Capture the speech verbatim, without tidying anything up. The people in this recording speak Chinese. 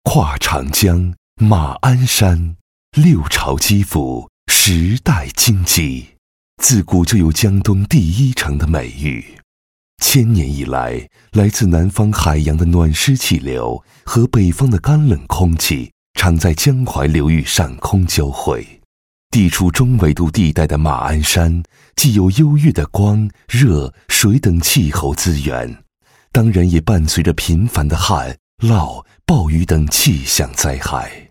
跨长江，马鞍山，六朝基辅，时代经济，自古就有江东第一城的美誉。千年以来，来自南方海洋的暖湿气流和北方的干冷空气常在江淮流域上空交汇。地处中纬度地带的马鞍山，既有优越的光、热、水等气候资源，当然也伴随着频繁的旱、涝、暴雨等气象灾害。